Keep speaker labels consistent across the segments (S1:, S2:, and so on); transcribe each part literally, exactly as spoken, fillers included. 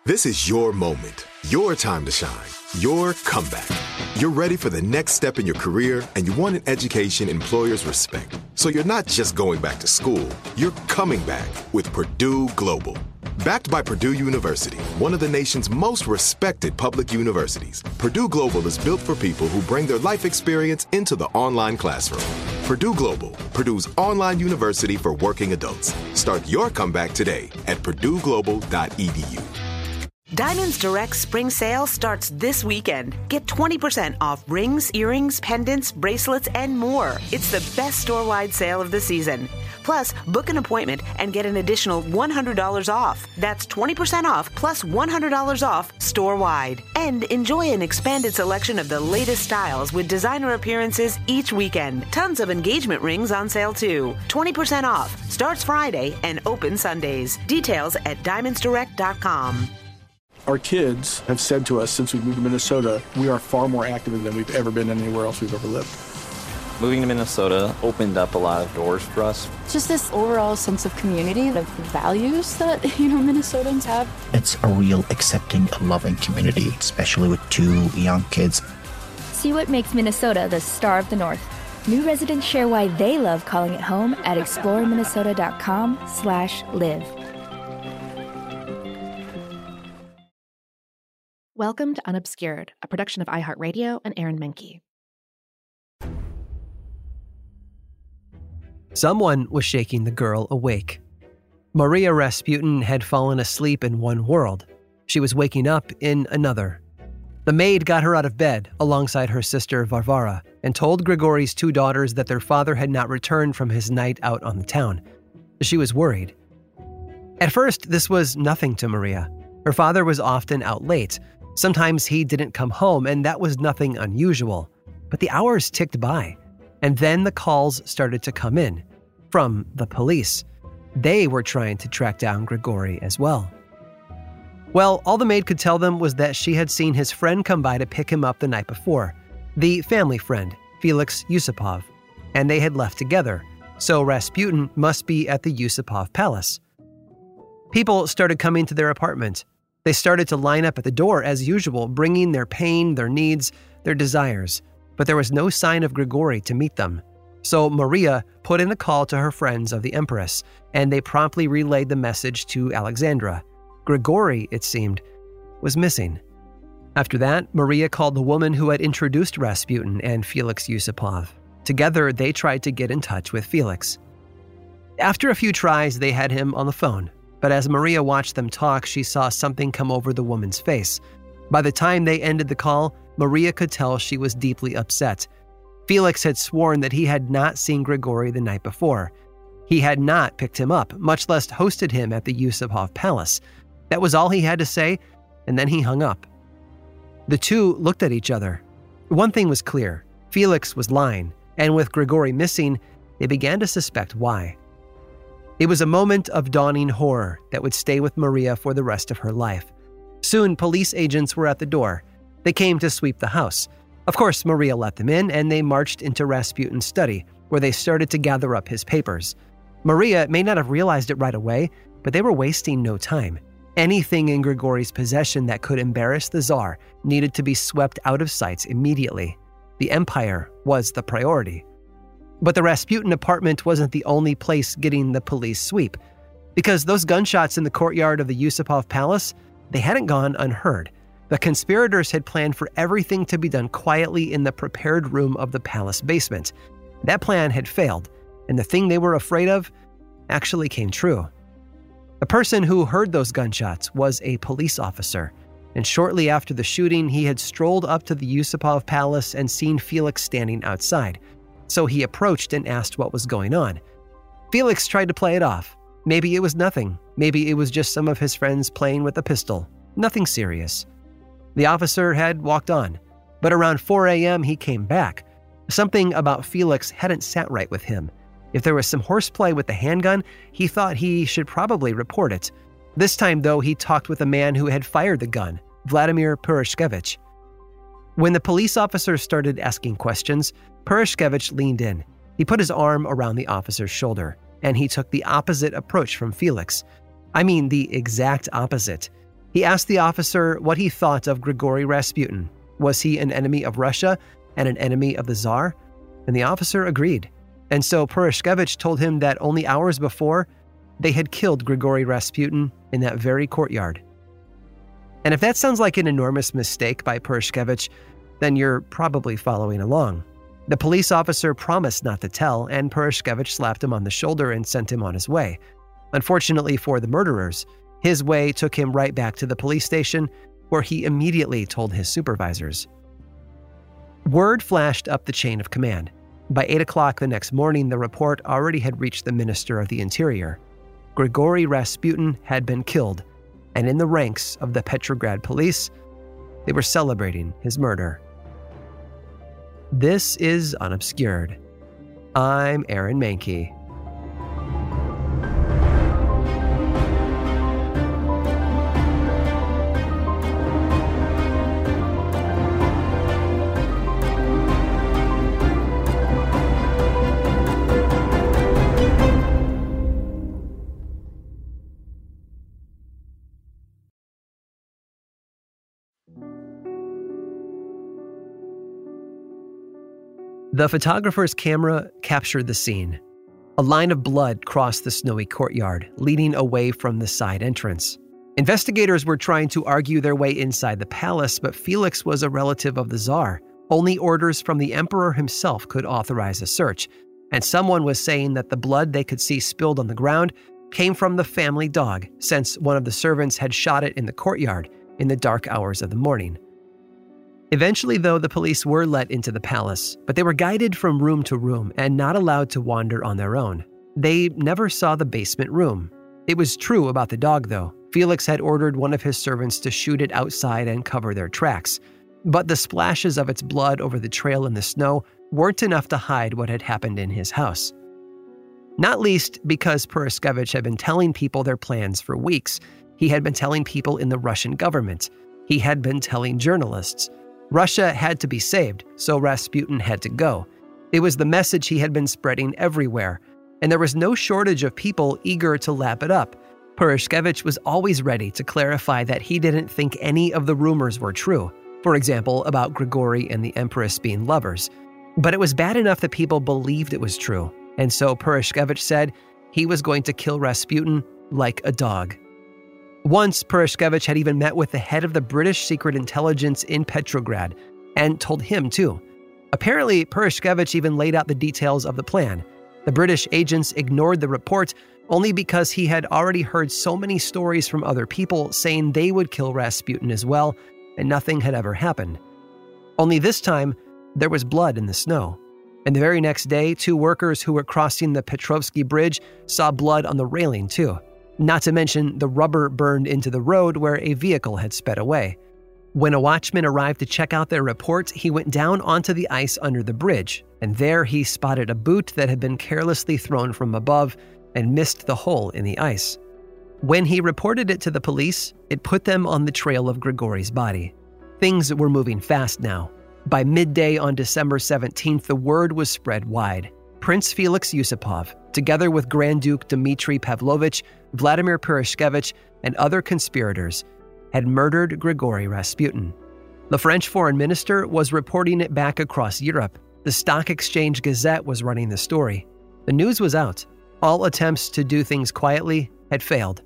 S1: This is your moment, your time to shine, your comeback. You're ready for the next step in your career, and you want an education employers respect. So you're not just going back to school, you're coming back with Purdue Global. Backed by Purdue University, one of the nation's most respected public universities, Purdue Global is built for people who bring their life experience into the online classroom. Purdue Global, Purdue's online university for working adults. Start your comeback today at purdue global dot e d u.
S2: Diamonds Direct Spring Sale starts this weekend. Get twenty percent off rings, earrings, pendants, bracelets, and more. It's the best store-wide sale of the season. Plus, book an appointment and get an additional one hundred dollars off. That's twenty percent off plus one hundred dollars off store-wide. And enjoy an expanded selection of the latest styles with designer appearances each weekend. Tons of engagement rings on sale too. twenty percent off. Starts Friday and open Sundays. Details at diamonds direct dot com.
S3: Our kids have said to us since we moved to Minnesota, we are far more active than we've ever been anywhere else we've ever lived.
S4: Moving to Minnesota opened up a lot of doors for us.
S5: Just this overall sense of community, the values that, you know, Minnesotans have.
S6: It's a real accepting, loving community, especially with two young kids.
S7: See what makes Minnesota the star of the North. New residents share why they love calling it home at explore minnesota dot com slash live.
S8: Welcome to Unobscured, a production of iHeartRadio and Aaron Menke.
S9: Someone was shaking the girl awake. Maria Rasputin had fallen asleep in one world. She was waking up in another. The maid got her out of bed alongside her sister Varvara and told Grigori's two daughters that their father had not returned from his night out on the town. She was worried. At first, this was nothing to Maria. Her father was often out late. Sometimes he didn't come home, and that was nothing unusual. But the hours ticked by, and then the calls started to come in from the police. They were trying to track down Grigori as well. Well, all the maid could tell them was that she had seen his friend come by to pick him up the night before, the family friend, Felix Yusupov, and they had left together, so Rasputin must be at the Yusupov palace. People started coming to their apartment. They started to line up at the door as usual, bringing their pain, their needs, their desires. But there was no sign of Grigori to meet them. So Maria put in a call to her friends of the Empress, and they promptly relayed the message to Alexandra. Grigori, it seemed, was missing. After that, Maria called the woman who had introduced Rasputin and Felix Yusupov. Together, they tried to get in touch with Felix. After a few tries, they had him on the phone. But as Maria watched them talk, she saw something come over the woman's face. By the time they ended the call, Maria could tell she was deeply upset. Felix had sworn that he had not seen Grigori the night before. He had not picked him up, much less hosted him at the Yusupov palace. That was all he had to say, and then he hung up. The two looked at each other. One thing was clear. Felix was lying, and with Grigori missing, they began to suspect why. It was a moment of dawning horror that would stay with Maria for the rest of her life. Soon, police agents were at the door. They came to sweep the house. Of course, Maria let them in, and they marched into Rasputin's study, where they started to gather up his papers. Maria may not have realized it right away, but they were wasting no time. Anything in Grigori's possession that could embarrass the Tsar needed to be swept out of sight immediately. The empire was the priority. But the Rasputin apartment wasn't the only place getting the police sweep, because those gunshots in the courtyard of the Yusupov palace, they hadn't gone unheard. The conspirators had planned for everything to be done quietly in the prepared room of the palace basement. That plan had failed, and the thing they were afraid of actually came true. The person who heard those gunshots was a police officer, and shortly after the shooting, he had strolled up to the Yusupov palace and seen Felix standing outside. So he approached and asked what was going on. Felix tried to play it off. Maybe it was nothing. Maybe it was just some of his friends playing with a pistol. Nothing serious. The officer had walked on, but around four a.m. he came back. Something about Felix hadn't sat right with him. If there was some horseplay with the handgun, he thought he should probably report it. This time, though, he talked with a man who had fired the gun, Vladimir Purishkevich. When the police officers started asking questions, Purishkevich leaned in. He put his arm around the officer's shoulder, and he took the opposite approach from Felix. I mean, the exact opposite. He asked the officer what he thought of Grigory Rasputin. Was he an enemy of Russia and an enemy of the Tsar? And the officer agreed. And so Purishkevich told him that only hours before, they had killed Grigory Rasputin in that very courtyard. And if that sounds like an enormous mistake by Purishkevich, then you're probably following along. The police officer promised not to tell, and Purishkevich slapped him on the shoulder and sent him on his way. Unfortunately for the murderers, his way took him right back to the police station, where he immediately told his supervisors. Word flashed up the chain of command. By eight o'clock the next morning, the report already had reached the Minister of the Interior. Grigory Rasputin had been killed, and in the ranks of the Petrograd police, they were celebrating his murder. This is Unobscured. I'm Aaron Mahnke. The photographer's camera captured the scene. A line of blood crossed the snowy courtyard, leading away from the side entrance. Investigators were trying to argue their way inside the palace, but Felix was a relative of the Tsar. Only orders from the emperor himself could authorize a search, and someone was saying that the blood they could see spilled on the ground came from the family dog, since one of the servants had shot it in the courtyard in the dark hours of the morning. Eventually, though, the police were let into the palace, but they were guided from room to room and not allowed to wander on their own. They never saw the basement room. It was true about the dog, though. Felix had ordered one of his servants to shoot it outside and cover their tracks. But the splashes of its blood over the trail in the snow weren't enough to hide what had happened in his house. Not least because Purishkevich had been telling people their plans for weeks. He had been telling people in the Russian government. He had been telling journalists. Russia had to be saved, so Rasputin had to go. It was the message he had been spreading everywhere, and there was no shortage of people eager to lap it up. Purishkevich was always ready to clarify that he didn't think any of the rumors were true, for example, about Grigory and the Empress being lovers. But it was bad enough that people believed it was true, and so Purishkevich said he was going to kill Rasputin like a dog. Once, Purishkevich had even met with the head of the British secret intelligence in Petrograd and told him too. Apparently, Purishkevich even laid out the details of the plan. The British agents ignored the report only because he had already heard so many stories from other people saying they would kill Rasputin as well, and nothing had ever happened. Only this time, there was blood in the snow. And the very next day, two workers who were crossing the Petrovsky Bridge saw blood on the railing too. Not to mention the rubber burned into the road where a vehicle had sped away. When a watchman arrived to check out their report, he went down onto the ice under the bridge, and there he spotted a boot that had been carelessly thrown from above and missed the hole in the ice. When he reported it to the police, it put them on the trail of Grigory's body. Things were moving fast now. By midday on December seventeenth, the word was spread wide. Prince Felix Yusupov, together with Grand Duke Dmitry Pavlovich, Vladimir Purishkevich, and other conspirators, had murdered Grigory Rasputin. The French foreign minister was reporting it back across Europe. The Stock Exchange Gazette was running the story. The news was out. All attempts to do things quietly had failed.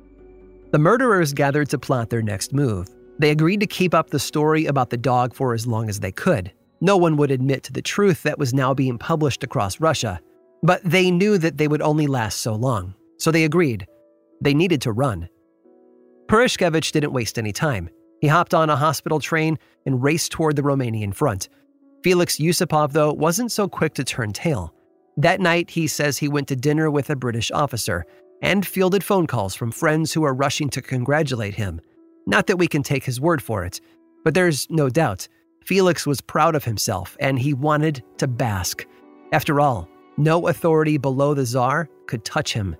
S9: The murderers gathered to plot their next move. They agreed to keep up the story about the dog for as long as they could. No one would admit to the truth that was now being published across Russia. But they knew that they would only last so long, so they agreed. They needed to run. Purishkevich didn't waste any time. He hopped on a hospital train and raced toward the Romanian front. Felix Yusupov, though, wasn't so quick to turn tail. That night, he says he went to dinner with a British officer and fielded phone calls from friends who were rushing to congratulate him. Not that we can take his word for it, but there's no doubt Felix was proud of himself and he wanted to bask. After all, no authority below the Tsar could touch him.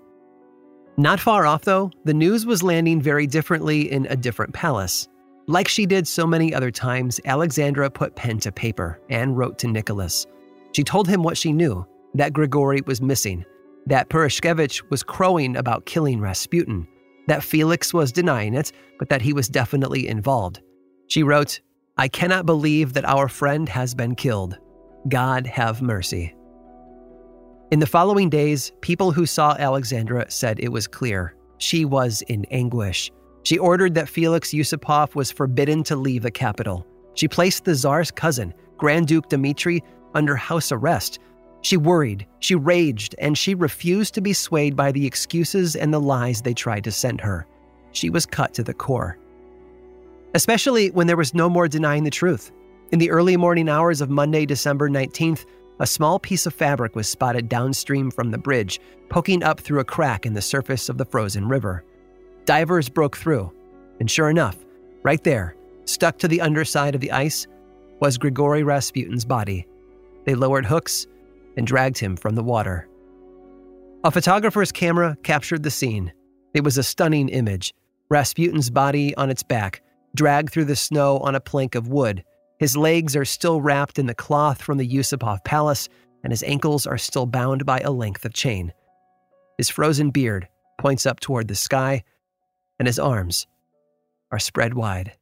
S9: Not far off, though, the news was landing very differently in a different palace. Like she did so many other times, Alexandra put pen to paper and wrote to Nicholas. She told him what she knew, that Grigory was missing, that Purishkevich was crowing about killing Rasputin, that Felix was denying it, but that he was definitely involved. She wrote, "I cannot believe that our friend has been killed. God have mercy." In the following days, people who saw Alexandra said it was clear. She was in anguish. She ordered that Felix Yusupov was forbidden to leave the capital. She placed the Tsar's cousin, Grand Duke Dmitry, under house arrest. She worried, she raged, and she refused to be swayed by the excuses and the lies they tried to send her. She was cut to the core. Especially when there was no more denying the truth. In the early morning hours of Monday, December nineteenth, a small piece of fabric was spotted downstream from the bridge, poking up through a crack in the surface of the frozen river. Divers broke through, and sure enough, right there, stuck to the underside of the ice, was Grigory Rasputin's body. They lowered hooks and dragged him from the water. A photographer's camera captured the scene. It was a stunning image. Rasputin's body on its back, dragged through the snow on a plank of wood. His legs are still wrapped in the cloth from the Yusupov palace, and his ankles are still bound by a length of chain. His frozen beard points up toward the sky, and his arms are spread wide.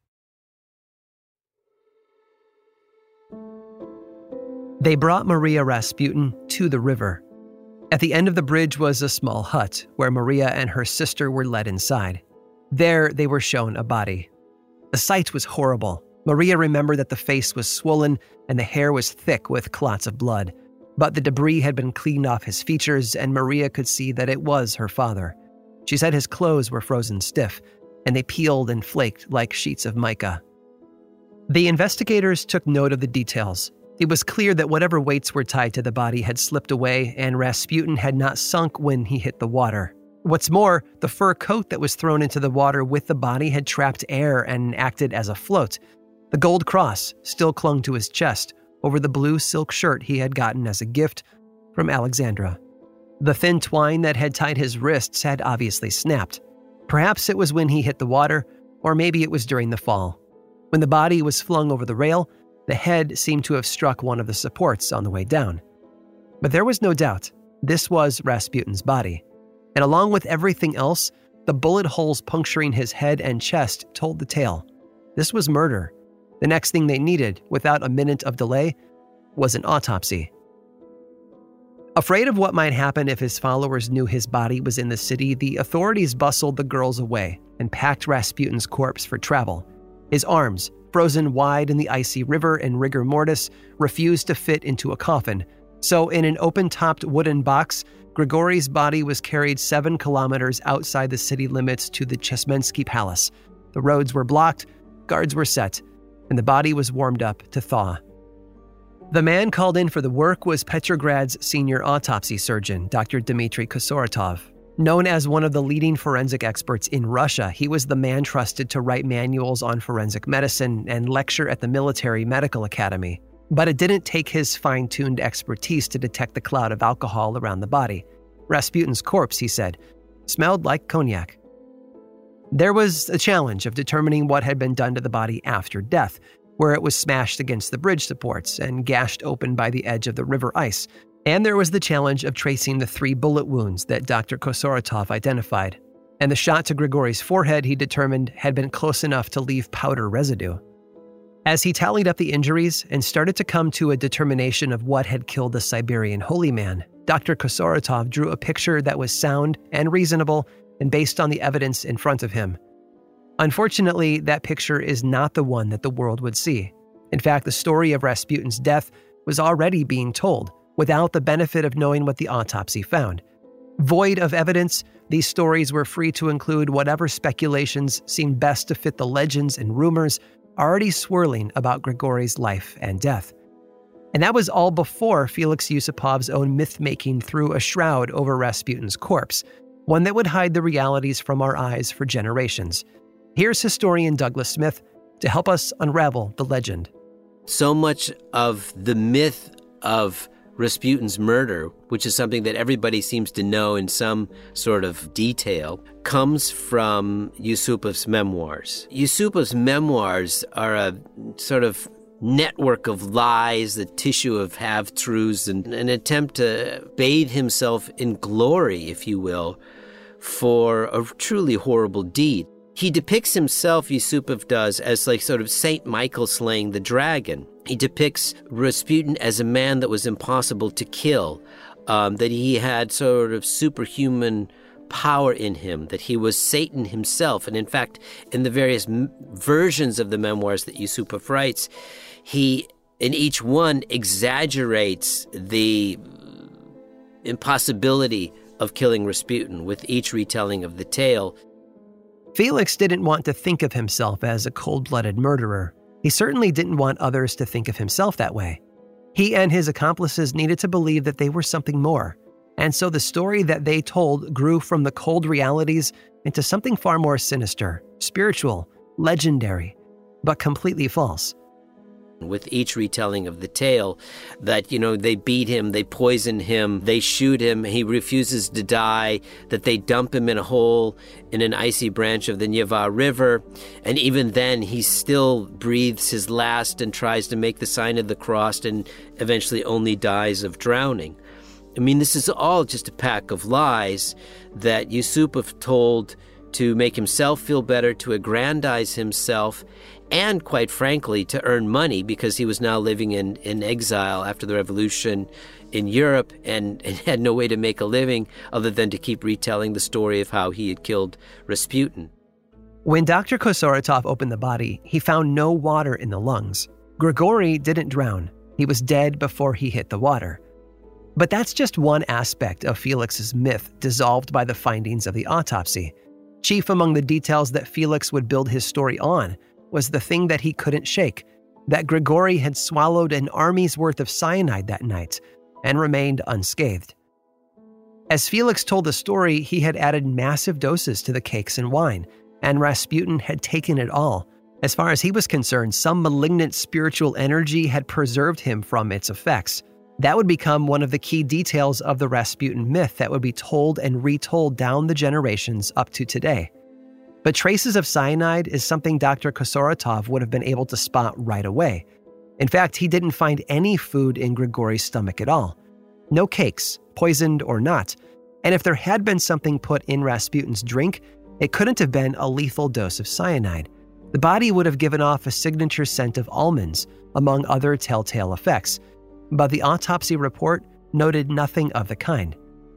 S9: They brought Maria Rasputin to the river. At the end of the bridge was a small hut where Maria and her sister were led inside. There, they were shown a body. The sight was horrible. Maria remembered that the face was swollen and the hair was thick with clots of blood. But the debris had been cleaned off his features, and Maria could see that it was her father. She said his clothes were frozen stiff, and they peeled and flaked like sheets of mica. The investigators took note of the details. It was clear that whatever weights were tied to the body had slipped away, and Rasputin had not sunk when he hit the water. What's more, the fur coat that was thrown into the water with the body had trapped air and acted as a float. The gold cross still clung to his chest over the blue silk shirt he had gotten as a gift from Alexandra. The thin twine that had tied his wrists had obviously snapped. Perhaps it was when he hit the water, or maybe it was during the fall. When the body was flung over the rail, the head seemed to have struck one of the supports on the way down. But there was no doubt, this was Rasputin's body. And along with everything else, the bullet holes puncturing his head and chest told the tale. This was murder. The next thing they needed, without a minute of delay, was an autopsy. Afraid of what might happen if his followers knew his body was in the city, the authorities bustled the girls away and packed Rasputin's corpse for travel. His arms, frozen wide in the icy river and rigor mortis, refused to fit into a coffin. So in an open-topped wooden box, Grigory's body was carried seven kilometers outside the city limits to the Chesmensky Palace. The roads were blocked, guards were set, and the body was warmed up to thaw. The man called in for the work was Petrograd's senior autopsy surgeon, Doctor Dmitry Kosoratov. Known as one of the leading forensic experts in Russia, he was the man trusted to write manuals on forensic medicine and lecture at the Military Medical Academy. But it didn't take his fine-tuned expertise to detect the cloud of alcohol around the body. Rasputin's corpse, he said, smelled like cognac. There was a challenge of determining what had been done to the body after death, where it was smashed against the bridge supports and gashed open by the edge of the river ice. And there was the challenge of tracing the three bullet wounds that Doctor Kosoratov identified. And the shot to Grigory's forehead, he determined, had been close enough to leave powder residue. As he tallied up the injuries and started to come to a determination of what had killed the Siberian holy man, Doctor Kosoratov drew a picture that was sound and reasonable and based on the evidence in front of him. Unfortunately, that picture is not the one that the world would see. In fact, the story of Rasputin's death was already being told, without the benefit of knowing what the autopsy found. Void of evidence, these stories were free to include whatever speculations seemed best to fit the legends and rumors already swirling about Grigory's life and death. And that was all before Felix Yusupov's own myth-making threw a shroud over Rasputin's corpse, one that would hide the realities from our eyes for generations. Here's historian Douglas Smith to help us unravel the legend.
S10: So much of the myth of Rasputin's murder, which is something that everybody seems to know in some sort of detail, comes from Yusupov's memoirs. Yusupov's memoirs are a sort of network of lies, the tissue of half-truths, and an attempt to bathe himself in glory, if you will, for a truly horrible deed. He depicts himself, Yusupov does, as like sort of Saint Michael slaying the dragon. He depicts Rasputin as a man that was impossible to kill, um, that he had sort of superhuman power in him, that he was Satan himself. And in fact, in the various m- versions of the memoirs that Yusupov writes, he, in each one, exaggerates the impossibility of killing Rasputin with each retelling of the tale.
S9: Felix didn't want to think of himself as a cold-blooded murderer. He certainly didn't want others to think of himself that way. He and his accomplices needed to believe that they were something more. And so the story that they told grew from the cold realities into something far more sinister, spiritual, legendary, but completely false.
S10: With each retelling of the tale, that, you know, they beat him, they poison him, they shoot him, he refuses to die, that they dump him in a hole in an icy branch of the Neva River, and even then he still breathes his last and tries to make the sign of the cross and eventually only dies of drowning. I mean, this is all just a pack of lies that Yusupov told to make himself feel better, to aggrandize himself, and quite frankly, to earn money, because he was now living in, in exile after the revolution in Europe and, and had no way to make a living other than to keep retelling the story of how he had killed Rasputin.
S9: When Doctor Kosaratov opened the body, he found no water in the lungs. Grigory didn't drown. He was dead before he hit the water. But that's just one aspect of Felix's myth dissolved by the findings of the autopsy. Chief among the details that Felix would build his story on was the thing that he couldn't shake, that Grigory had swallowed an army's worth of cyanide that night and remained unscathed. As Felix told the story, he had added massive doses to the cakes and wine, and Rasputin had taken it all. As far as he was concerned, some malignant spiritual energy had preserved him from its effects. That would become one of the key details of the Rasputin myth that would be told and retold down the generations up to today. But traces of cyanide is something Doctor Kosaratov would have been able to spot right away. In fact, he didn't find any food in Grigory's stomach at all. No cakes, poisoned or not. And if there had been something put in Rasputin's drink, it couldn't have been a lethal dose of cyanide. The body would have given off a signature scent of almonds, among other telltale effects. But the autopsy report noted nothing of the kind.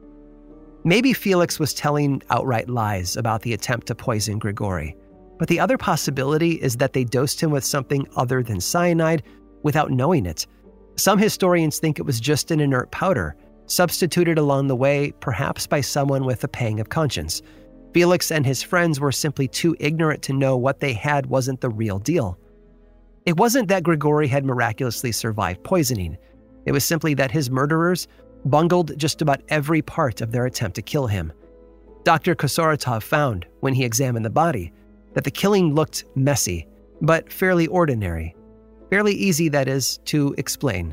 S9: Maybe Felix was telling outright lies about the attempt to poison Grigory, but the other possibility is that they dosed him with something other than cyanide without knowing it. Some historians think it was just an inert powder, substituted along the way, perhaps by someone with a pang of conscience. Felix and his friends were simply too ignorant to know what they had wasn't the real deal. It wasn't that Grigory had miraculously survived poisoning. It was simply that his murderers bungled just about every part of their attempt to kill him. Doctor Kosaratov found, when he examined the body, that the killing looked messy, but fairly ordinary. Fairly easy, that is, to explain.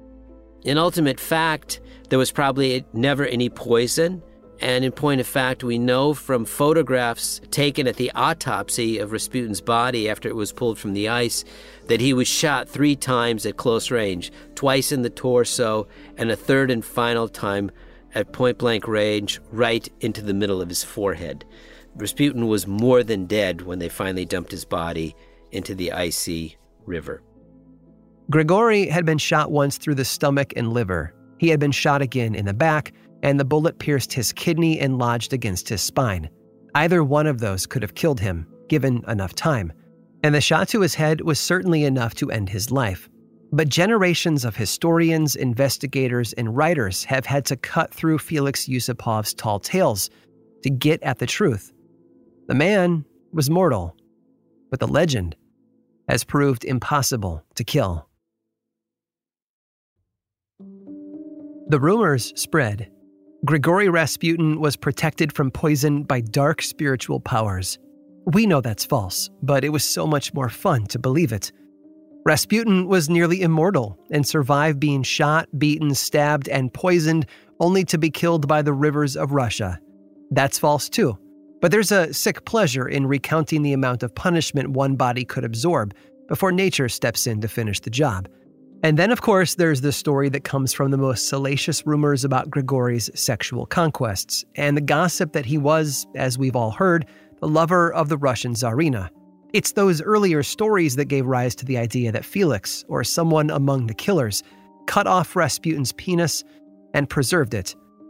S10: In ultimate fact, there was probably never any poison. And in point of fact, we know from photographs taken at the autopsy of Rasputin's body after it was pulled from the ice that he was shot three times at close range, twice in the torso, and a third and final time at point-blank range right into the middle of his forehead. Rasputin was more than dead when they finally dumped his body into the icy river.
S9: Grigory had been shot once through the stomach and liver. He had been shot again in the back, and the bullet pierced his kidney and lodged against his spine. Either one of those could have killed him, given enough time. And the shot to his head was certainly enough to end his life. But generations of historians, investigators, and writers have had to cut through Felix Yusupov's tall tales to get at the truth. The man was mortal, but the legend has proved impossible to kill. The rumors spread. Grigory Rasputin was protected from poison by dark spiritual powers. We know that's false, but it was so much more fun to believe it. Rasputin was nearly immortal and survived being shot, beaten, stabbed, and poisoned only to be killed by the rivers of Russia. That's false too, but there's a sick pleasure in recounting the amount of punishment one body could absorb before nature steps in to finish the job. And then, of course, there's the story that comes from the most salacious rumors about Grigori's sexual conquests, and the gossip that he was, as we've all heard, the lover of the Russian Tsarina. It's those earlier stories that gave rise to the idea that Felix, or someone among the killers, cut off Rasputin's penis and preserved it.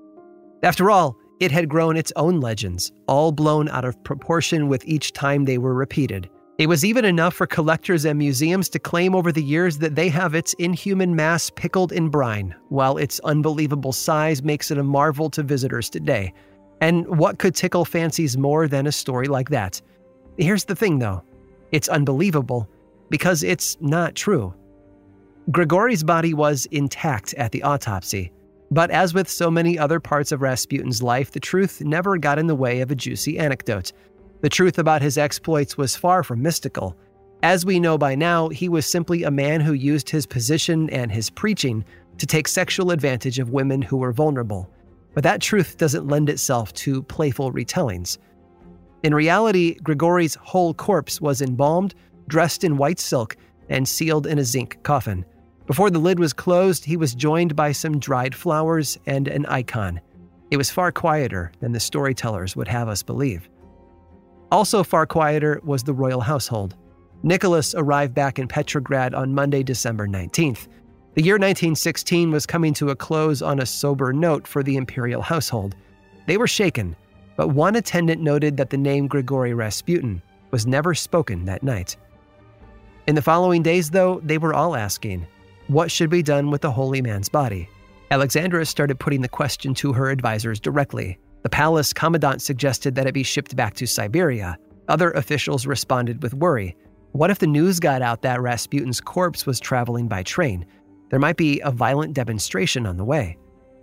S9: After all, it had grown its own legends, all blown out of proportion with each time they were repeated. It was even enough for collectors and museums to claim over the years that they have its inhuman mass pickled in brine, while its unbelievable size makes it a marvel to visitors today. And what could tickle fancies more than a story like that? Here's the thing, though. It's unbelievable because it's not true. Grigori's body was intact at the autopsy, but as with so many other parts of Rasputin's life, the truth never got in the way of a juicy anecdote. The truth about his exploits was far from mystical. As we know by now, he was simply a man who used his position and his preaching to take sexual advantage of women who were vulnerable. But that truth doesn't lend itself to playful retellings. In reality, Grigori's whole corpse was embalmed, dressed in white silk, and sealed in a zinc coffin. Before the lid was closed, he was joined by some dried flowers and an icon. It was far quieter than the storytellers would have us believe. Also far quieter was the royal household. Nicholas arrived back in Petrograd on Monday, December nineteenth. The year nineteen sixteen was coming to a close on a sober note for the imperial household. They were shaken, but one attendant noted that the name Grigori Rasputin was never spoken that night. In the following days, though, they were all asking, what should be done with the holy man's body? Alexandra started putting the question to her advisors directly. The palace commandant suggested that it be shipped back to Siberia. Other officials responded with worry. What if the news got out that Rasputin's corpse was traveling by train? There might be a violent demonstration on the way.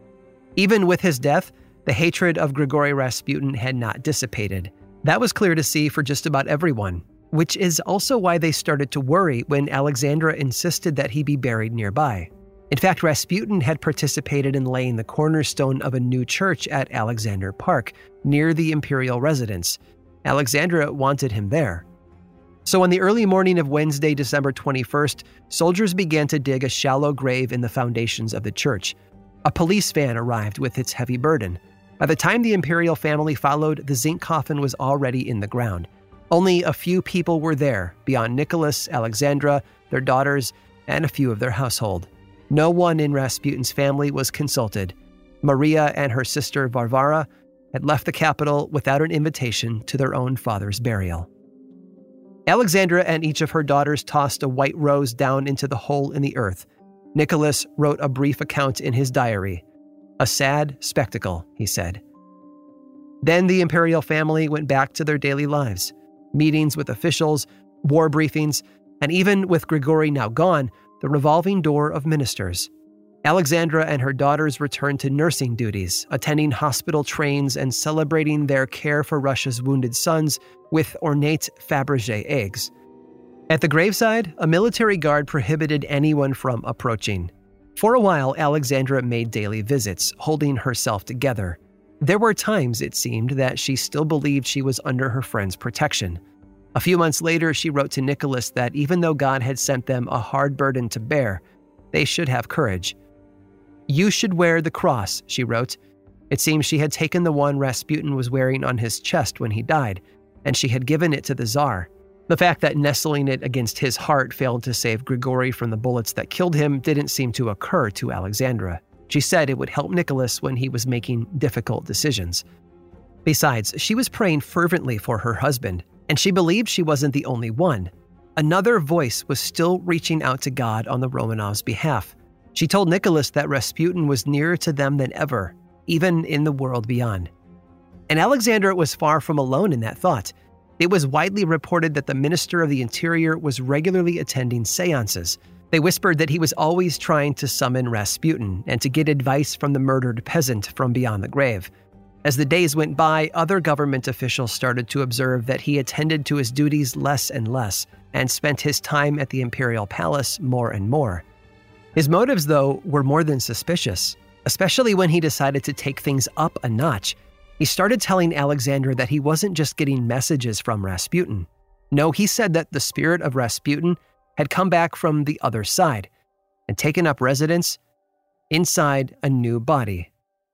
S9: Even with his death, the hatred of Grigori Rasputin had not dissipated. That was clear to see for just about everyone, which is also why they started to worry when Alexandra insisted that he be buried nearby. In fact, Rasputin had participated in laying the cornerstone of a new church at Alexander Park, near the imperial residence. Alexandra wanted him there. So on the early morning of Wednesday, December twenty-first, soldiers began to dig a shallow grave in the foundations of the church. A police van arrived with its heavy burden. By the time the imperial family followed, the zinc coffin was already in the ground. Only a few people were there, beyond Nicholas, Alexandra, their daughters, and a few of their household. No one in Rasputin's family was consulted. Maria and her sister Varvara had left the capital without an invitation to their own father's burial. Alexandra and each of her daughters tossed a white rose down into the hole in the earth. Nicholas wrote a brief account in his diary. A sad spectacle, he said. Then the imperial family went back to their daily lives. Meetings with officials, war briefings, and even with Grigori now gone, the revolving door of ministers. Alexandra and her daughters returned to nursing duties, attending hospital trains and celebrating their care for Russia's wounded sons with ornate Fabergé eggs. At the graveside, a military guard prohibited anyone from approaching. For a while, Alexandra made daily visits, holding herself together. There were times, it seemed, that she still believed she was under her friend's protection. A few months later, she wrote to Nicholas that even though God had sent them a hard burden to bear, they should have courage. You should wear the cross, she wrote. It seems she had taken the one Rasputin was wearing on his chest when he died, and she had given it to the Tsar. The fact that nestling it against his heart failed to save Grigori from the bullets that killed him didn't seem to occur to Alexandra. She said it would help Nicholas when he was making difficult decisions. Besides, she was praying fervently for her husband, and she believed she wasn't the only one. Another voice was still reaching out to God on the Romanovs' behalf. She told Nicholas that Rasputin was nearer to them than ever, even in the world beyond. And Alexandra was far from alone in that thought. It was widely reported that the Minister of the Interior was regularly attending seances. They whispered that he was always trying to summon Rasputin and to get advice from the murdered peasant from beyond the grave. As the days went by, other government officials started to observe that he attended to his duties less and less and spent his time at the imperial palace more and more. His motives, though, were more than suspicious, especially when he decided to take things up a notch. He started telling Alexandra that he wasn't just getting messages from Rasputin. No, he said that the spirit of Rasputin had come back from the other side. and taken up residence inside a new body.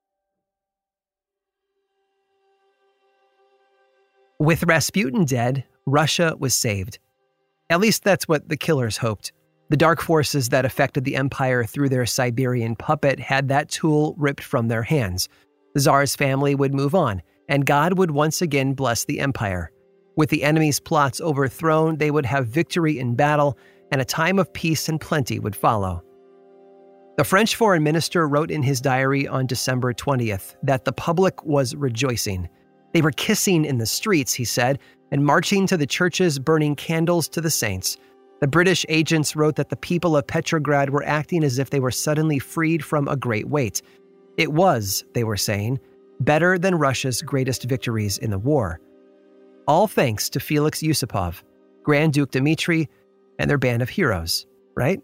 S9: With Rasputin dead, Russia was saved. At least that's what the killers hoped. The dark forces that affected the empire through their Siberian puppet had that tool ripped from their hands. The Tsar's family would move on, and God would once again bless the empire. With the enemy's plots overthrown, they would have victory in battle, and a time of peace and plenty would follow. The French foreign minister wrote in his diary on December twentieth that the public was rejoicing. They were kissing in the streets, he said, and marching to the churches, burning candles to the saints. The British agents wrote that the people of Petrograd were acting as if they were suddenly freed from a great weight. It was, they were saying, better than Russia's greatest victories in the war. All thanks to Felix Yusupov, Grand Duke Dmitri, and their band of heroes, right?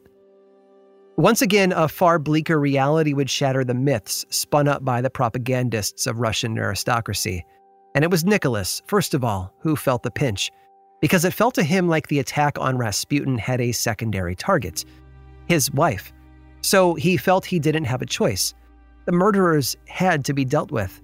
S9: Once again, a far bleaker reality would shatter the myths spun up by the propagandists of Russian aristocracy. And it was Nicholas, first of all, who felt the pinch, because it felt to him like the attack on Rasputin had a secondary target, his wife. So he felt he didn't have a choice. The murderers had to be dealt with.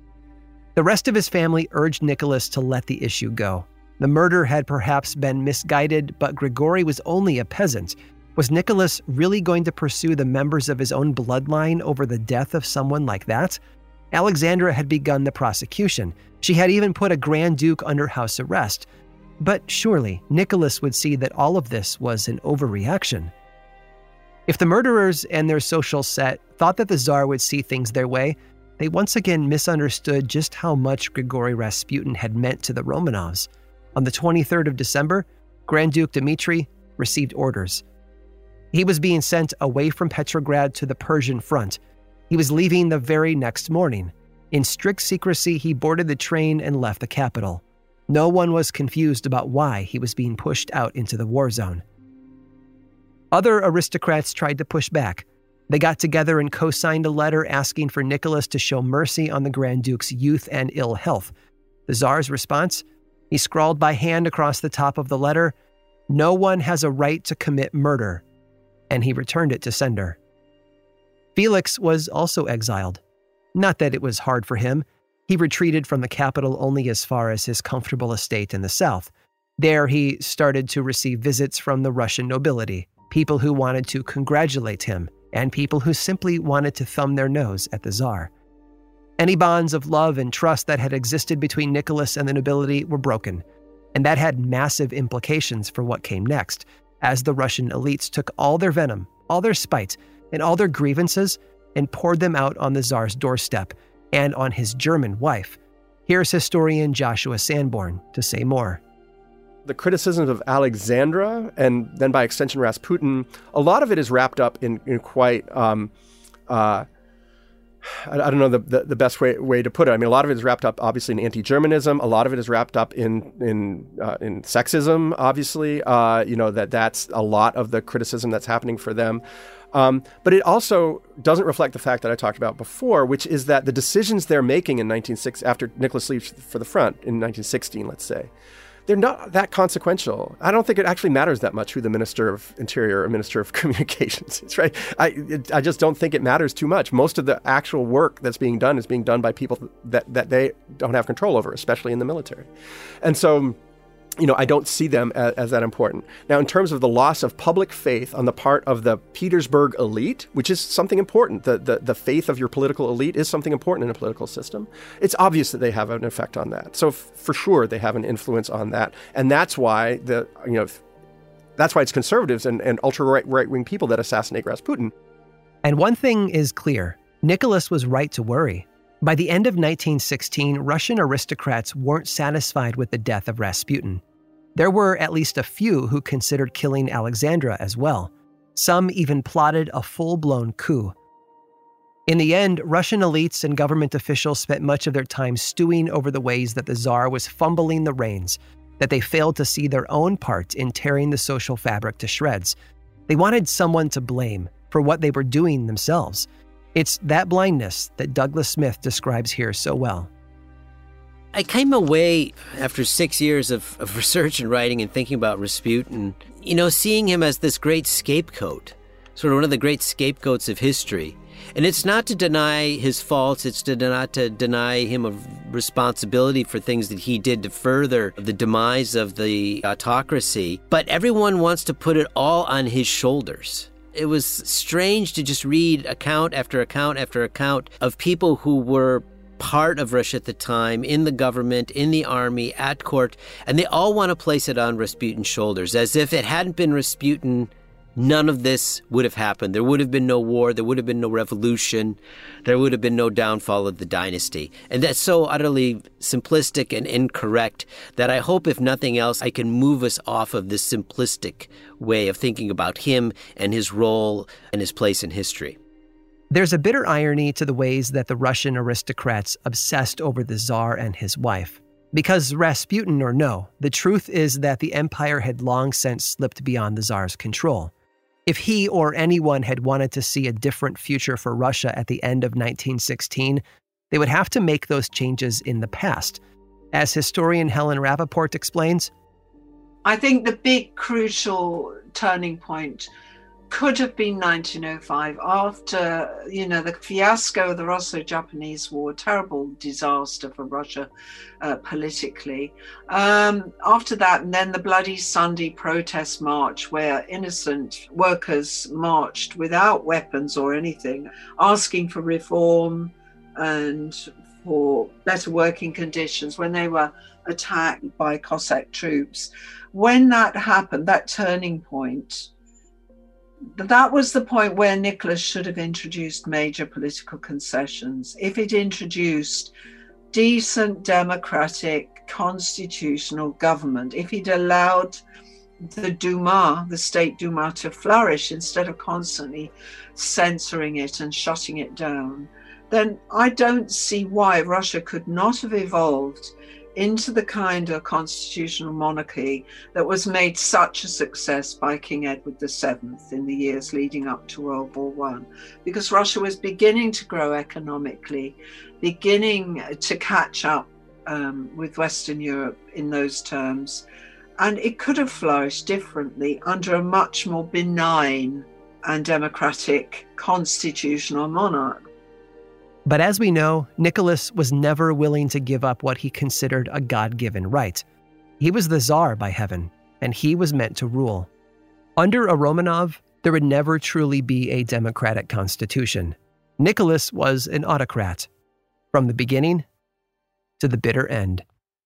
S9: The rest of his family urged Nicholas to let the issue go. The murder had perhaps been misguided, but Grigory was only a peasant. Was Nicholas really going to pursue the members of his own bloodline over the death of someone like that? Alexandra had begun the prosecution. She had even put a Grand Duke under house arrest. But surely Nicholas would see that all of this was an overreaction. If the murderers and their social set thought that the Tsar would see things their way, they once again misunderstood just how much Grigory Rasputin had meant to the Romanovs. On the twenty-third of December, Grand Duke Dmitri received orders. He was being sent away from Petrograd to the Persian front. He was leaving the very next morning. In strict secrecy, he boarded the train and left the capital. No one was confused about why he was being pushed out into the war zone. Other aristocrats tried to push back. They got together and co-signed a letter asking for Nicholas to show mercy on the Grand Duke's youth and ill health. The Tsar's response? He scrawled by hand across the top of the letter, "No one has a right to commit murder," and he returned it to sender. Felix was also exiled. Not that it was hard for him. He retreated from the capital only as far as his comfortable estate in the south. There he started to receive visits from the Russian nobility, people who wanted to congratulate him, and people who simply wanted to thumb their nose at the Tsar. Any bonds of love and trust that had existed between Nicholas and the nobility were broken, and that had massive implications for what came next, as the Russian elites took all their venom, all their spite, and all their grievances and poured them out on the Tsar's doorstep and on his German wife. Here's historian Joshua Sanborn to say more.
S11: The criticisms of Alexandra, and then by extension Rasputin, a lot of it is wrapped up in, in quite, um, uh, I, I don't know the, the, the best way, way to put it. I mean, a lot of it is wrapped up, obviously, in anti-Germanism. A lot of it is wrapped up in in uh, in sexism, obviously. Uh, you know, that that's a lot of the criticism that's happening for them. Um, but it also doesn't reflect the fact that I talked about before, which is that the decisions they're making in nineteen sixteen, after Nicholas leaves for the front in nineteen sixteen, let's say, they're not that consequential. I don't think it actually matters that much who the Minister of Interior or Minister of Communications is, right? I it, I just don't think it matters too much. Most of the actual work that's being done is being done by people that, that they don't have control over, especially in the military. And so, you know, I don't see them as, as that important. Now, in terms of the loss of public faith on the part of the Petersburg elite, which is something important, the, the, the faith of your political elite is something important in a political system, it's obvious that they have an effect on that. So f- for sure, they have an influence on that. And that's why the, you know, that's why it's conservatives and, and ultra-right, right-wing people that assassinate Rasputin.
S9: And one thing is clear. Nicholas was right to worry. By the end of nineteen sixteen, Russian aristocrats weren't satisfied with the death of Rasputin. There were at least a few who considered killing Alexandra as well. Some even plotted a full-blown coup. In the end, Russian elites and government officials spent much of their time stewing over the ways that the Tsar was fumbling the reins, that they failed to see their own part in tearing the social fabric to shreds. They wanted someone to blame for what they were doing themselves. It's that blindness that Douglas Smith describes here so well.
S10: I came away after six years of, of research and writing and thinking about Rasputin, you know, seeing him as this great scapegoat sort of one of the great scapegoats of history. And it's not to deny his faults, it's to not to deny him of responsibility for things that he did to further the demise of the autocracy. But everyone wants to put it all on his shoulders. It was strange to just read account after account after account of people who were part of Russia at the time, in the government, in the army, at court, and they all want to place it on Rasputin's shoulders, as if it hadn't been Rasputin, none of this would have happened. There would have been no war, there would have been no revolution, there would have been no downfall of the dynasty. And that's so utterly simplistic and incorrect that I hope, if nothing else, I can move us off of this simplistic way of thinking about him and his role and his place in history.
S9: There's a bitter irony to the ways that the Russian aristocrats obsessed over the Tsar and his wife. Because Rasputin or no, the truth is that the empire had long since slipped beyond the Tsar's control. If he or anyone had wanted to see a different future for Russia at the end of nineteen sixteen, they would have to make those changes in the past. As historian Helen Rappaport explains,
S12: I think the big crucial turning point could have been nineteen oh five, after, you know, the fiasco of the Russo-Japanese War, terrible disaster for Russia uh, politically. Um, after that, and then the Bloody Sunday protest march, where innocent workers marched without weapons or anything, asking for reform and for better working conditions when they were attacked by Cossack troops. When that happened, that turning point, that was the point where Nicholas should have introduced major political concessions. If it introduced decent, democratic, constitutional government, if he'd allowed the Duma, the State Duma, to flourish instead of constantly censoring it and shutting it down, then I don't see why Russia could not have evolved into the kind of constitutional monarchy that was made such a success by King Edward the Seventh in the years leading up to World War One, because Russia was beginning to grow economically, beginning to catch up um, with Western Europe in those terms, and it could have flourished differently under a much more benign and democratic constitutional monarch.
S9: But as we know, Nicholas was never willing to give up what he considered a God-given right. He was the Tsar by heaven, and he was meant to rule. Under a Romanov, there would never truly be a democratic constitution. Nicholas was an autocrat, from the beginning to the bitter end.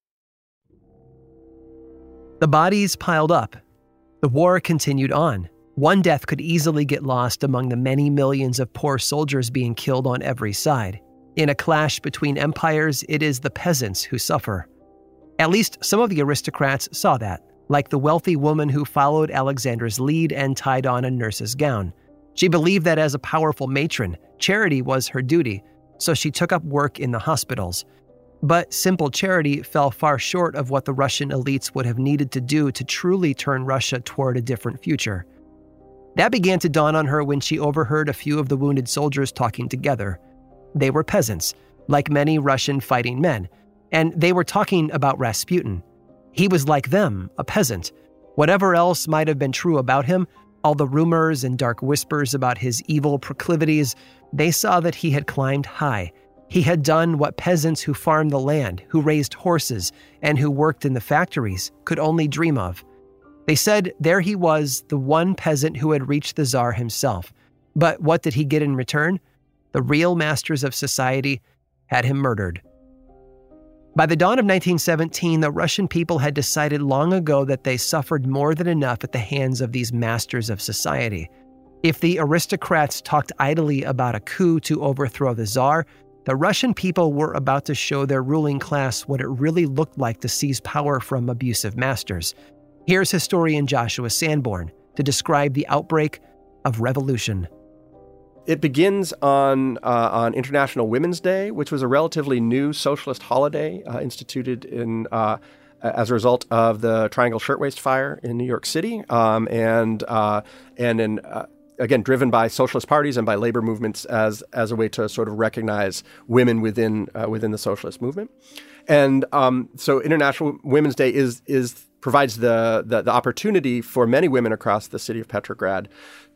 S9: The bodies piled up. The war continued on. One death could easily get lost among the many millions of poor soldiers being killed on every side. In a clash between empires, it is the peasants who suffer. At least some of the aristocrats saw that, like the wealthy woman who followed Alexandra's lead and tied on a nurse's gown. She believed that as a powerful matron, charity was her duty, so she took up work in the hospitals. But simple charity fell far short of what the Russian elites would have needed to do to truly turn Russia toward a different future. That began to dawn on her when she overheard a few of the wounded soldiers talking together. They were peasants, like many Russian fighting men, and they were talking about Rasputin. He was like them, a peasant. Whatever else might have been true about him, all the rumors and dark whispers about his evil proclivities, they saw that he had climbed high. He had done what peasants who farmed the land, who raised horses, and who worked in the factories could only dream of. They said there he was, the one peasant who had reached the Tsar himself. But what did he get in return? The real masters of society had him murdered. By the dawn of nineteen seventeen, the Russian people had decided long ago that they suffered more than enough at the hands of these masters of society. If the aristocrats talked idly about a coup to overthrow the Tsar, the Russian people were about to show their ruling class what it really looked like to seize power from abusive masters. Here's historian Joshua Sanborn to describe the outbreak of revolution.
S11: It begins on uh, on International Women's Day, which was a relatively new socialist holiday uh, instituted in uh, as a result of the Triangle Shirtwaist Fire in New York City, um, and uh, and in, uh, again driven by socialist parties and by labor movements as as a way to sort of recognize women within uh, within the socialist movement. And um, so International Women's Day is is provides the, the the opportunity for many women across the city of Petrograd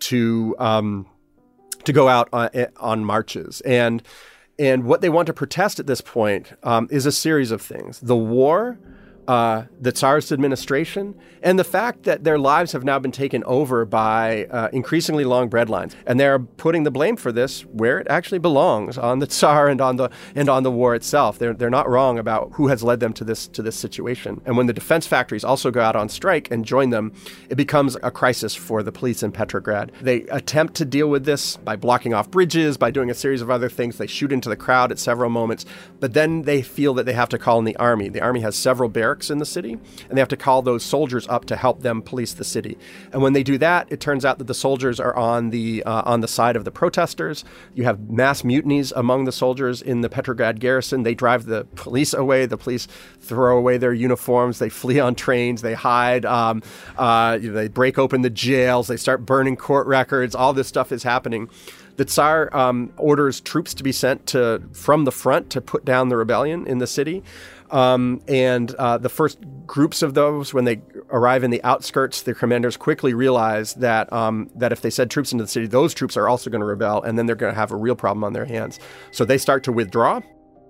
S11: to um, to go out on, on marches. And and what they want to protest at this point um, is a series of things: the war, uh, the Tsarist administration, and the fact that their lives have now been taken over by uh, increasingly long breadlines. And they're putting the blame for this where it actually belongs, on the Tsar and on the and on the war itself. They're they're not wrong about who has led them to this to this situation. And when the defense factories also go out on strike and join them, it becomes a crisis for the police in Petrograd. They attempt to deal with this by blocking off bridges, by doing a series of other things. They shoot into the crowd at several moments, but then they feel that they have to call in the army. The army has several barracks in the city, and they have to call those soldiers up to help them police the city. And when they do that, it turns out that the soldiers are on the uh, on the side of the protesters. You have mass mutinies among the soldiers in the Petrograd garrison. They drive the police away. The police throw away their uniforms. They flee on trains. They hide. Um, uh, you know, they break open the jails. They start burning court records. All this stuff is happening. The Tsar um, orders troops to be sent to from the front to put down the rebellion in the city. Um, and uh, the first groups of those, when they arrive in the outskirts, their commanders quickly realize that um, that if they send troops into the city, those troops are also going to rebel, and then they're going to have a real problem on their hands. So they start to withdraw.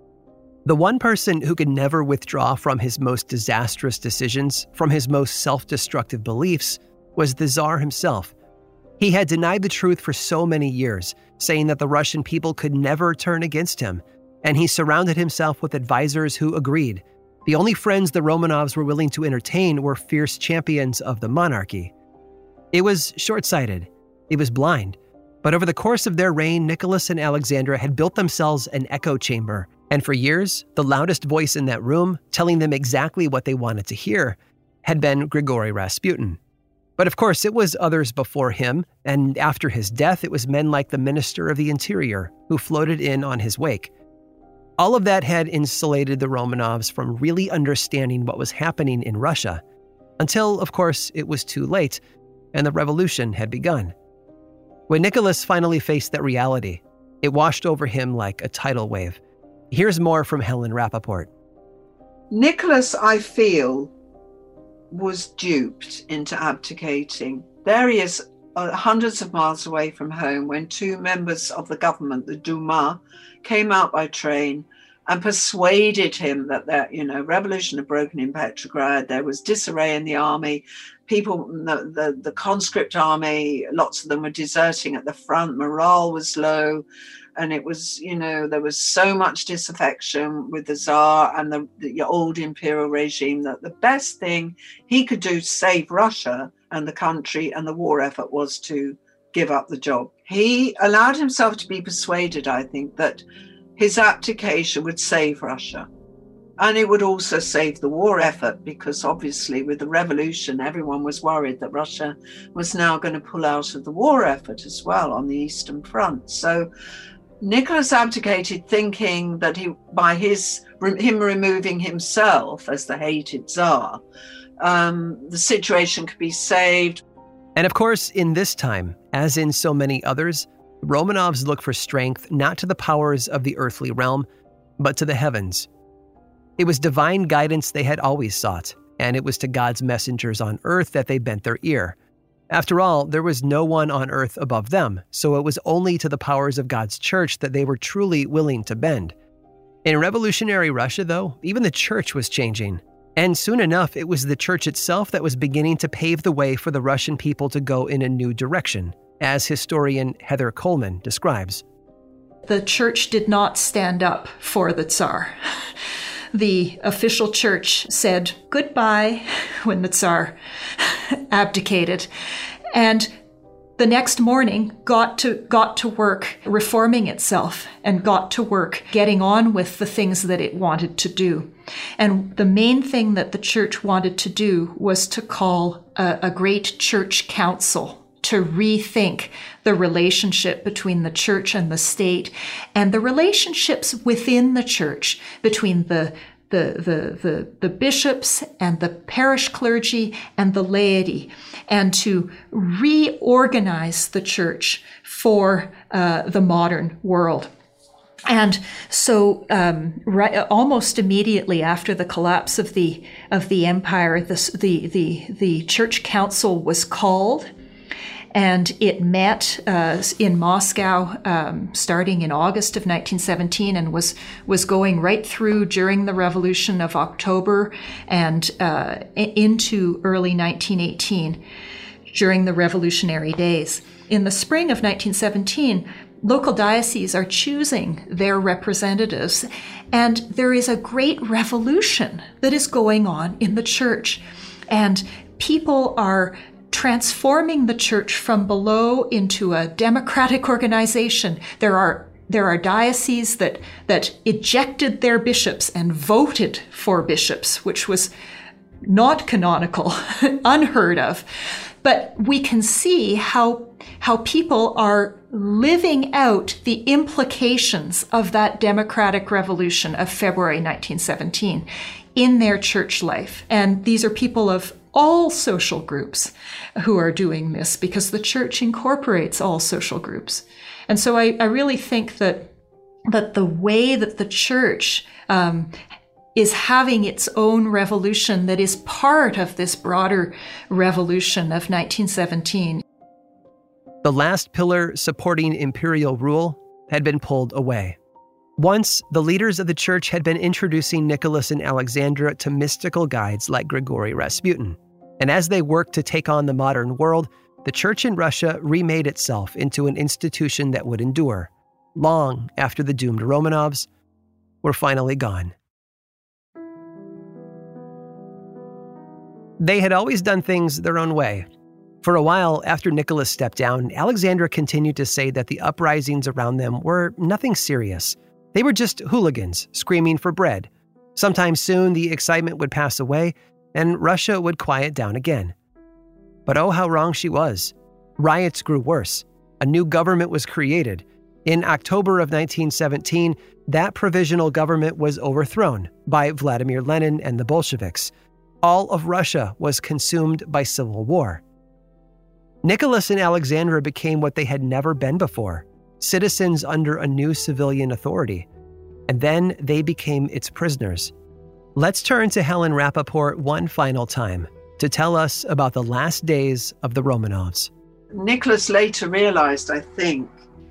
S9: The one person who could never withdraw from his most disastrous decisions, from his most self-destructive beliefs, was the Tsar himself. He had denied the truth for so many years, saying that the Russian people could never turn against him. And he surrounded himself with advisors who agreed. The only friends the Romanovs were willing to entertain were fierce champions of the monarchy. It was short-sighted. It was blind. But over the course of their reign, Nicholas and Alexandra had built themselves an echo chamber. And for years, the loudest voice in that room, telling them exactly what they wanted to hear, had been Grigory Rasputin. But of course, it was others before him, and after his death, it was men like the Minister of the Interior who floated in on his wake. All of that had insulated the Romanovs from really understanding what was happening in Russia, until, of course, it was too late, and the revolution had begun. When Nicholas finally faced that reality, it washed over him like a tidal wave. Here's more from Helen Rappaport.
S12: Nicholas, I feel, was duped into abdicating. There he is, uh, hundreds of miles away from home, when two members of the government, the Duma, came out by train and persuaded him that the you know revolution had broken in Petrograd. There was disarray in the army. People, the, the, the conscript army, lots of them were deserting at the front. Morale was low. And it was, you know, there was so much disaffection with the Tsar and the, the old imperial regime that the best thing he could do to save Russia and the country and the war effort was to give up the job. He allowed himself to be persuaded, I think, that his abdication would save Russia. And it would also save the war effort, because obviously with the revolution, everyone was worried that Russia was now going to pull out of the war effort as well on the Eastern Front. So Nicholas abdicated thinking that he, by his him removing himself as the hated Tsar, um, the situation could be saved.
S9: And of course, in this time, as in so many others, Romanovs look for strength not to the powers of the earthly realm, but to the heavens. It was divine guidance they had always sought, and it was to God's messengers on earth that they bent their ear. After all, there was no one on earth above them, so it was only to the powers of God's church that they were truly willing to bend. In revolutionary Russia, though, even the church was changing. And soon enough, it was the church itself that was beginning to pave the way for the Russian people to go in a new direction, as historian Heather Coleman describes.
S13: The church did not stand up for the Tsar. The official church said goodbye when the Tsar abdicated, and the next morning got to got to work reforming itself and got to work getting on with the things that it wanted to do. And the main thing that the church wanted to do was to call a, a great church council to rethink the relationship between the church and the state, and the relationships within the church between the the the the, the bishops and the parish clergy and the laity, and to reorganize the church for uh, the modern world. And so, um, right, almost immediately after the collapse of the of the empire, the the the, the church council was called, and it met uh, in Moscow um, starting in August of nineteen seventeen, and was was going right through during the Revolution of October and uh, into early nineteen eighteen, during the Revolutionary Days. In the spring of nineteen seventeen. Local dioceses are choosing their representatives, and there is a great revolution that is going on in the church. And people are transforming the church from below into a democratic organization. There are there are dioceses that, that ejected their bishops and voted for bishops, which was not canonical, unheard of. But we can see how how people are living out the implications of that democratic revolution of February nineteen seventeen in their church life. And these are people of all social groups who are doing this, because the church incorporates all social groups. And so I, I really think that that the way that the church um, is having its own revolution that is part of this broader revolution of nineteen seventeen.
S9: The last pillar supporting imperial rule had been pulled away. Once, the leaders of the church had been introducing Nicholas and Alexandra to mystical guides like Grigory Rasputin. And as they worked to take on the modern world, the church in Russia remade itself into an institution that would endure, long after the doomed Romanovs were finally gone. They had always done things their own way. For a while after Nicholas stepped down, Alexandra continued to say that the uprisings around them were nothing serious. They were just hooligans screaming for bread. Sometime soon, the excitement would pass away, and Russia would quiet down again. But oh, how wrong she was. Riots grew worse. A new government was created. In October of nineteen seventeen, that provisional government was overthrown by Vladimir Lenin and the Bolsheviks. All of Russia was consumed by civil war. Nicholas and Alexandra became what they had never been before, citizens under a new civilian authority. And then they became its prisoners. Let's turn to Helen Rappaport one final time to tell us about the last days of the Romanovs.
S12: Nicholas later realized, I think,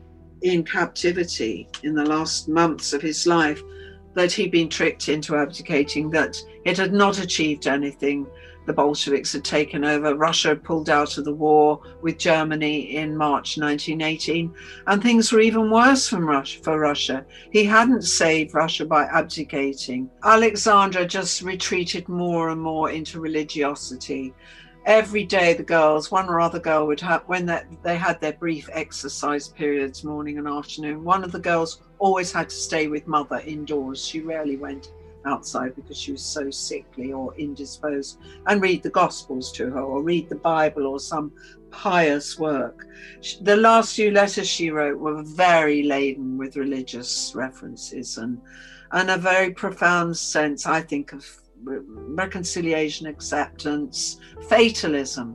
S12: in captivity in the last months of his life, that he'd been tricked into abdicating, that it had not achieved anything. The Bolsheviks had taken over. Russia had pulled out of the war with Germany in March nineteen eighteen, and things were even worse from Russia, for Russia. He hadn't saved Russia by abdicating. Alexandra just retreated more and more into religiosity. Every day the girls, one or other girl would have, when they, they had their brief exercise periods, morning and afternoon, one of the girls always had to stay with mother indoors. She rarely went outside because she was so sickly or indisposed, and read the Gospels to her, or read the Bible, or some pious work. The last few letters she wrote were very laden with religious references and, and a very profound sense, I think, of reconciliation, acceptance, fatalism.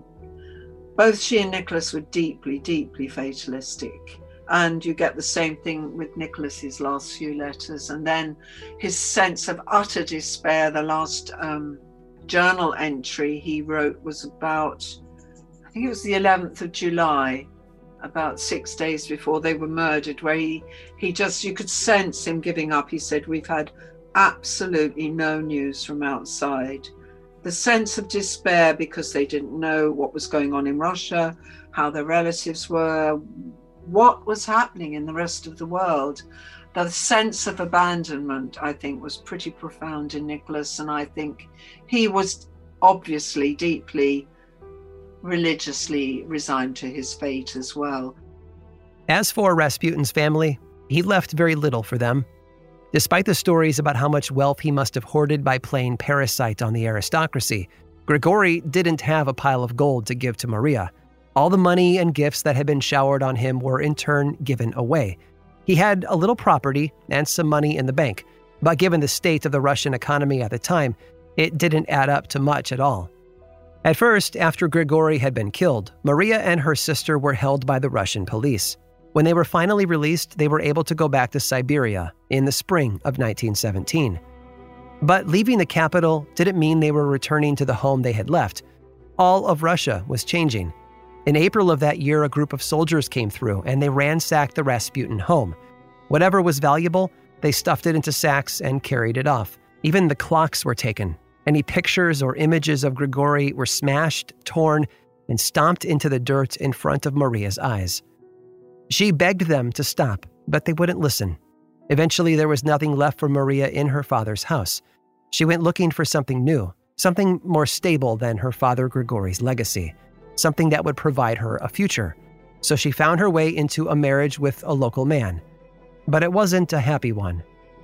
S12: Both she and Nicholas were deeply, deeply fatalistic. And you get the same thing with Nicholas's last few letters. And then his sense of utter despair, the last um, journal entry he wrote was about, I think it was the eleventh of July, about six days before they were murdered, where he, he just, you could sense him giving up. He said, "We've had absolutely no news from outside." The sense of despair because they didn't know what was going on in Russia, how their relatives were, what was happening in the rest of the world. The sense of abandonment, I think, was pretty profound in Nicholas, and I think he was obviously deeply religiously resigned to his fate as well.
S9: As for Rasputin's family, he left very little for them. Despite the stories about how much wealth he must have hoarded by playing parasite on the aristocracy, Grigory didn't have a pile of gold to give to Maria. All the money and gifts that had been showered on him were in turn given away. He had a little property and some money in the bank, but given the state of the Russian economy at the time, it didn't add up to much at all. At first, after Grigory had been killed, Maria and her sister were held by the Russian police. When they were finally released, they were able to go back to Siberia in the spring of nineteen seventeen. But leaving the capital didn't mean they were returning to the home they had left. All of Russia was changing. In April of that year, a group of soldiers came through and they ransacked the Rasputin home. Whatever was valuable, they stuffed it into sacks and carried it off. Even the clocks were taken. Any pictures or images of Grigory were smashed, torn, and stomped into the dirt in front of Maria's eyes. She begged them to stop, but they wouldn't listen. Eventually, there was nothing left for Maria in her father's house. She went looking for something new, something more stable than her father Grigory's legacy, something that would provide her a future. So she found her way into a marriage with a local man. But it wasn't a happy one.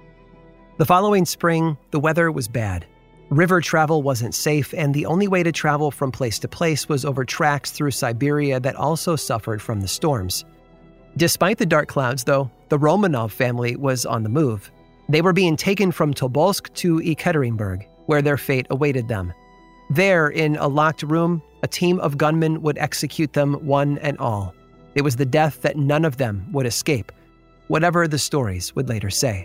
S9: The following spring, the weather was bad. River travel wasn't safe, and the only way to travel from place to place was over tracks through Siberia that also suffered from the storms. Despite the dark clouds, though, the Romanov family was on the move. They were being taken from Tobolsk to Ekaterinburg, where their fate awaited them. There, in a locked room, a team of gunmen would execute them one and all. It was the death that none of them would escape, whatever the stories would later say.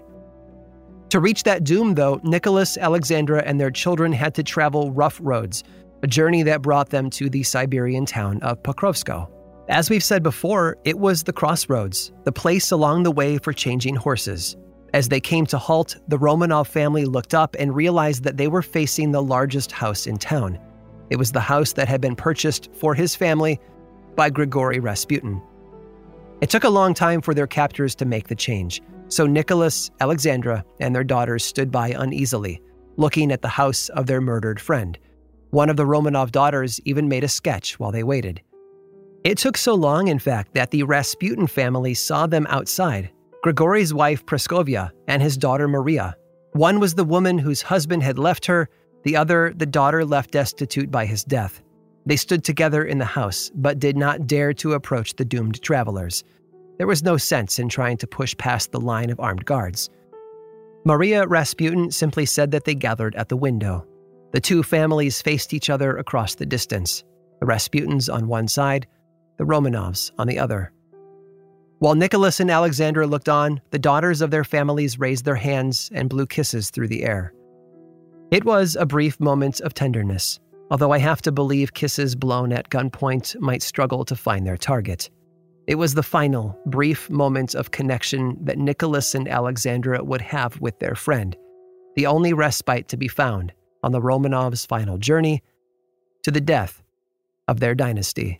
S9: To reach that doom, though, Nicholas, Alexandra, and their children had to travel rough roads, a journey that brought them to the Siberian town of Pokrovskoe. As we've said before, it was the crossroads, the place along the way for changing horses. As they came to halt, the Romanov family looked up and realized that they were facing the largest house in town. It was the house that had been purchased for his family by Grigory Rasputin. It took a long time for their captors to make the change, so Nicholas, Alexandra, and their daughters stood by uneasily, looking at the house of their murdered friend. One of the Romanov daughters even made a sketch while they waited. It took so long, in fact, that the Rasputin family saw them outside, Grigory's wife Praskovia and his daughter Maria. One was the woman whose husband had left her, the other the daughter left destitute by his death. They stood together in the house, but did not dare to approach the doomed travelers. There was no sense in trying to push past the line of armed guards. Maria Rasputin simply said that they gathered at the window. The two families faced each other across the distance, the Rasputins on one side, the Romanovs on the other. While Nicholas and Alexandra looked on, the daughters of their families raised their hands and blew kisses through the air. It was a brief moment of tenderness, although I have to believe kisses blown at gunpoint might struggle to find their target. It was the final, brief moment of connection that Nicholas and Alexandra would have with their friend, the only respite to be found on the Romanovs' final journey to the death of their dynasty.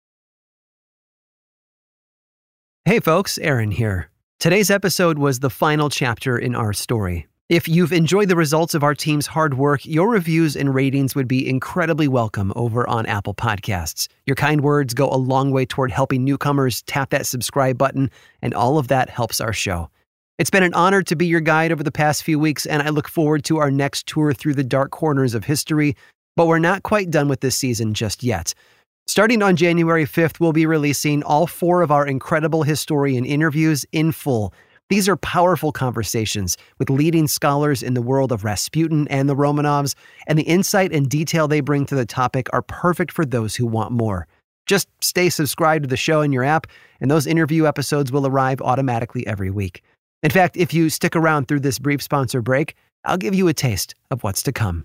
S9: Hey folks, Aaron here. Today's episode was the final chapter in our story. If you've enjoyed the results of our team's hard work, your reviews and ratings would be incredibly welcome over on Apple Podcasts. Your kind words go a long way toward helping newcomers tap that subscribe button, and all of that helps our show. It's been an honor to be your guide over the past few weeks, and I look forward to our next tour through the dark corners of history, but we're not quite done with this season just yet. Starting on January fifth, we'll be releasing all four of our incredible historian interviews in full. These are powerful conversations with leading scholars in the world of Rasputin and the Romanovs, and the insight and detail they bring to the topic are perfect for those who want more. Just stay subscribed to the show in your app, and those interview episodes will arrive automatically every week. In fact, if you stick around through this brief sponsor break, I'll give you a taste of what's to come.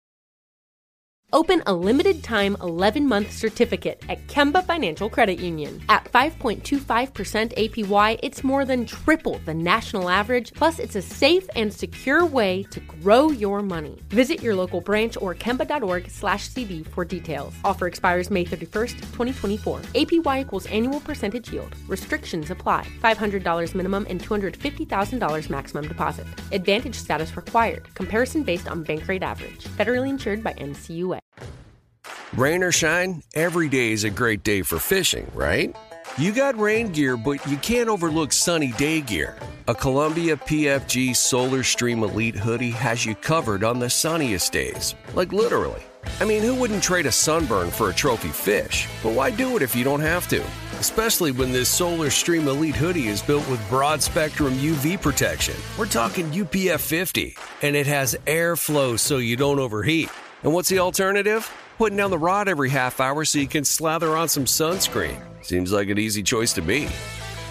S14: Open a limited-time eleven-month certificate at Kemba Financial Credit Union. At five point two five percent A P Y, it's more than triple the national average, plus it's a safe and secure way to grow your money. Visit your local branch or kemba.org slash CD for details. Offer expires May thirty-first, twenty twenty-four. A P Y equals annual percentage yield. Restrictions apply. five hundred dollars minimum and two hundred fifty thousand dollars maximum deposit. Advantage status required. Comparison based on bank rate average. Federally insured by N C U A.
S15: Rain or shine, every day is a great day for fishing, right? You got rain gear, but you can't overlook sunny day gear. A Columbia P F G Solar Stream Elite hoodie has you covered on the sunniest days. Like literally. I mean, who wouldn't trade a sunburn for a trophy fish? But why do it if you don't have to? Especially when this Solar Stream Elite hoodie is built with broad spectrum U V protection. We're talking U P F fifty, and it has airflow so you don't overheat. And what's the alternative? Putting down the rod every half hour so you can slather on some sunscreen. Seems like an easy choice to me.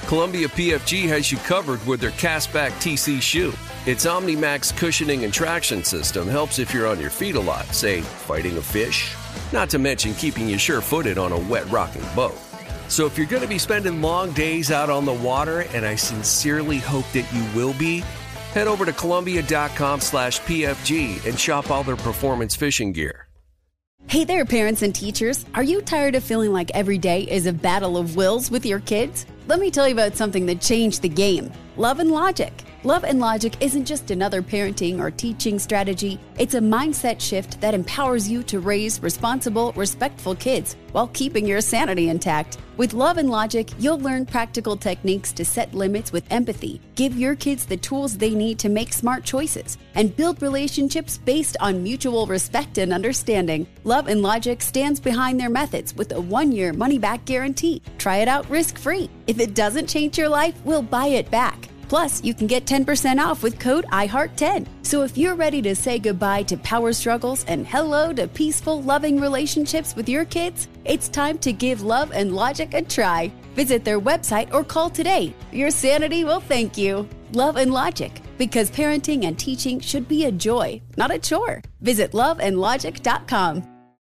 S15: Columbia P F G has you covered with their Castback T C shoe. Its OmniMax cushioning and traction system helps if you're on your feet a lot, say, fighting a fish. Not to mention keeping you sure-footed on a wet rocking boat. So if you're going to be spending long days out on the water, and I sincerely hope that you will be, head over to Columbia.com slash PFG and shop all their performance fishing gear.
S16: Hey there, parents and teachers. Are you tired of feeling like every day is a battle of wills with your kids? Let me tell you about something that changed the game. Love and Logic. Love and Logic isn't just another parenting or teaching strategy. It's a mindset shift that empowers you to raise responsible, respectful kids while keeping your sanity intact. With Love and Logic, you'll learn practical techniques to set limits with empathy, give your kids the tools they need to make smart choices, and build relationships based on mutual respect and understanding. Love and Logic stands behind their methods with a one-year money-back guarantee. Try it out risk-free. If it doesn't change your life, we'll buy it back. Plus, you can get ten percent off with code I heart ten. So if you're ready to say goodbye to power struggles and hello to peaceful, loving relationships with your kids, it's time to give Love and Logic a try. Visit their website or call today. Your sanity will thank you. Love and Logic, because parenting and teaching should be a joy, not a chore. Visit love and logic dot com.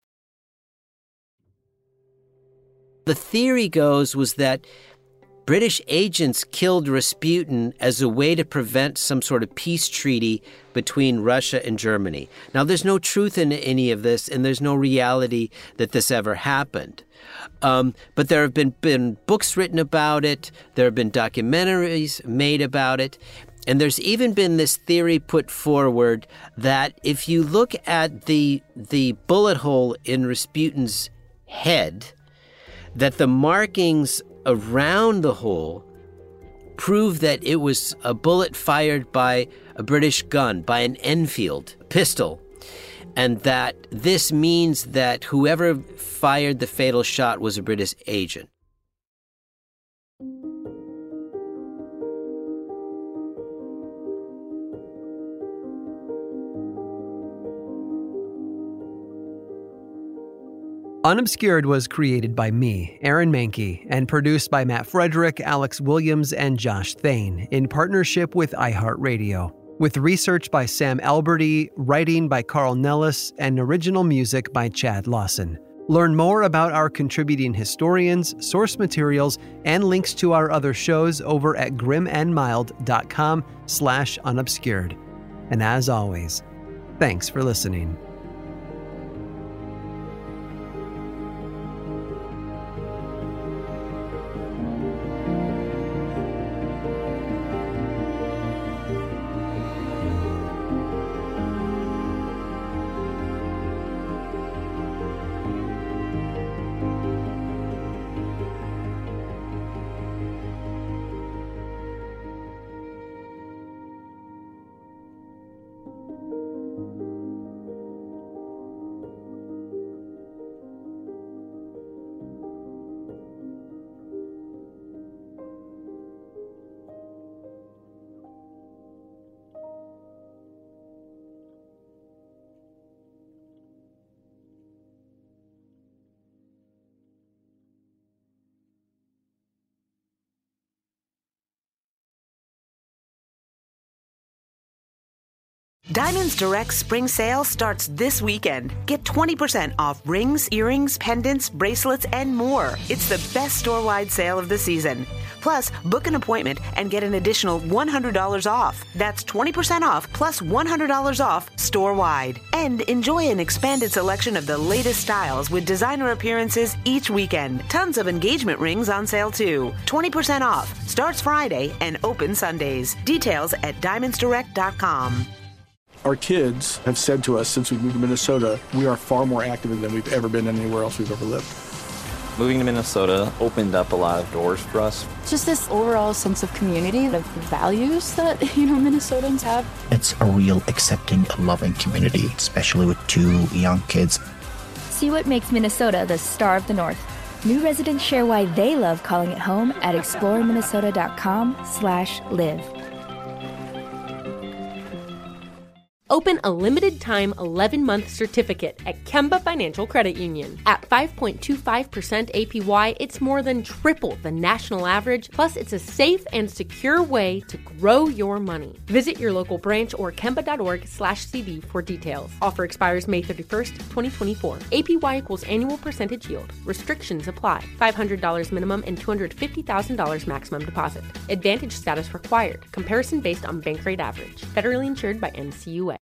S10: The theory goes was that British agents killed Rasputin as a way to prevent some sort of peace treaty between Russia and Germany. Now, there's no truth in any of this, and there's no reality that this ever happened. Um, but there have been, been books written about it. There have been documentaries made about it. And there's even been this theory put forward that if you look at the the bullet hole in Rasputin's head, that the markings around the hole prove that it was a bullet fired by a British gun, by an Enfield pistol, and that this means that whoever fired the fatal shot was a British agent.
S9: Unobscured was created by me, Aaron Mahnke, and produced by Matt Frederick, Alex Williams, and Josh Thane in partnership with iHeartRadio, with research by Sam Alberti, writing by Carl Nellis, and original music by Chad Lawson. Learn more about our contributing historians, source materials, and links to our other shows over at grimandmild.com slash unobscured. And as always, thanks for listening.
S2: Diamonds Direct spring sale starts this weekend. Get twenty percent off rings, earrings, pendants, bracelets, and more. It's the best store-wide sale of the season. Plus, book an appointment and get an additional one hundred dollars off. That's twenty percent off plus one hundred dollars off store-wide. And enjoy an expanded selection of the latest styles with designer appearances each weekend. Tons of engagement rings on sale too. twenty percent off. Starts Friday and open Sundays. Details at diamonds direct dot com.
S3: Our kids have said to us since we moved to Minnesota, we are far more active than we've ever been anywhere else we've ever lived.
S4: Moving to Minnesota opened up a lot of doors for us.
S5: Just this overall sense of community, of values that, you know, Minnesotans have.
S6: It's a real accepting, loving community, especially with two young kids.
S7: See what makes Minnesota the star of the North. New residents share why they love calling it home at exploring minnesota dot com slash live.
S14: Open a limited time eleven month certificate at Kemba Financial Credit Union. At five point two five percent A P Y, it's more than triple the national average, plus it's a safe and secure way to grow your money. Visit your local branch or kemba.org slash CD for details. Offer expires May thirty-first, twenty twenty-four. A P Y equals annual percentage yield. Restrictions apply. five hundred dollars minimum and two hundred fifty thousand dollars maximum deposit. Advantage status required. Comparison based on bank rate average. Federally insured by N C U A.